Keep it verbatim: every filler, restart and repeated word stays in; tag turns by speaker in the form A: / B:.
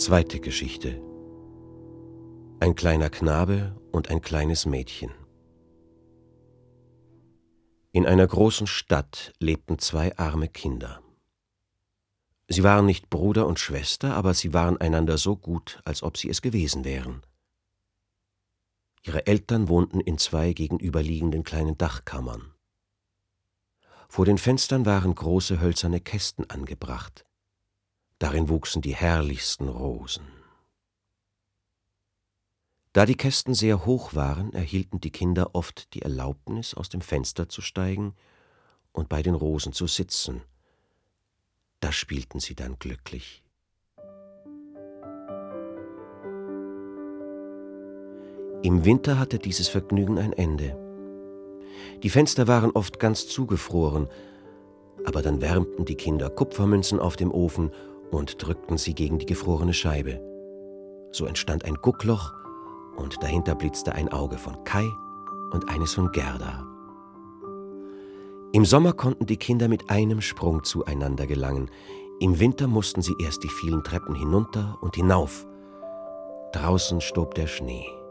A: Zweite Geschichte. Ein kleiner Knabe und ein kleines Mädchen. In einer großen Stadt lebten zwei arme Kinder. Sie waren nicht Bruder und Schwester, aber sie waren einander so gut, als ob sie es gewesen wären. Ihre Eltern wohnten in zwei gegenüberliegenden kleinen Dachkammern. Vor den Fenstern waren große hölzerne Kästen angebracht. Darin wuchsen die herrlichsten Rosen. Da die Kästen sehr hoch waren, erhielten die Kinder oft die Erlaubnis, aus dem Fenster zu steigen und bei den Rosen zu sitzen. Da spielten sie dann glücklich. Im Winter hatte dieses Vergnügen ein Ende. Die Fenster waren oft ganz zugefroren, aber dann wärmten die Kinder Kupfermünzen auf dem Ofen und drückten sie gegen die gefrorene Scheibe. So entstand ein Guckloch, und dahinter blitzte ein Auge von Kai und eines von Gerda. Im Sommer konnten die Kinder mit einem Sprung zueinander gelangen. Im Winter mussten sie erst die vielen Treppen hinunter und hinauf. Draußen stob der Schnee.